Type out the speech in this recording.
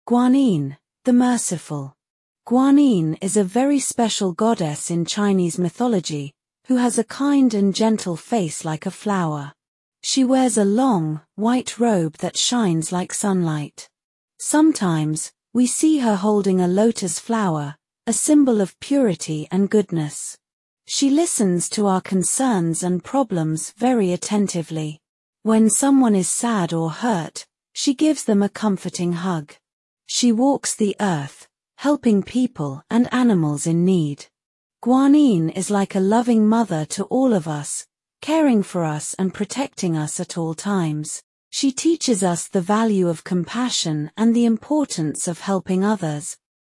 Guanyin, the merciful. Guanyin is a very special goddess in Chinese mythology, who has a kind and gentle face like a flower. She wears a long, white robe that shines like sunlight. Sometimes, we see her holding a lotus flower, a symbol of purity and goodness. She listens to our concerns and problems very attentively. When someone is sad or hurt, she gives them a comforting hug. She walks the earth, helping people and animals in need. Guanyin is like a loving mother to all of us, caring for us and protecting us at all times. She teaches us the value of compassion and the importance of helping others,